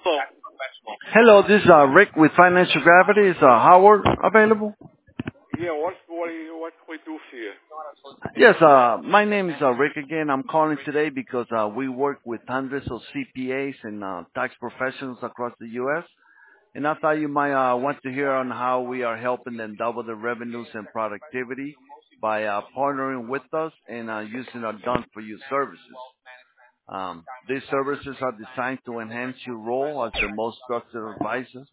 Oh, Hello, this is Rick with Financial Gravity. Is Howard available? yeah. What can we do for you? Yes, my name is Rick again. I'm calling today because we work with hundreds of CPAs and tax professionals across the U.S. And I thought you might want to hear on how we are helping them double their revenues and productivity by partnering with us and using our done-for-you services. These services are designed to enhance your role as the most trusted advisor.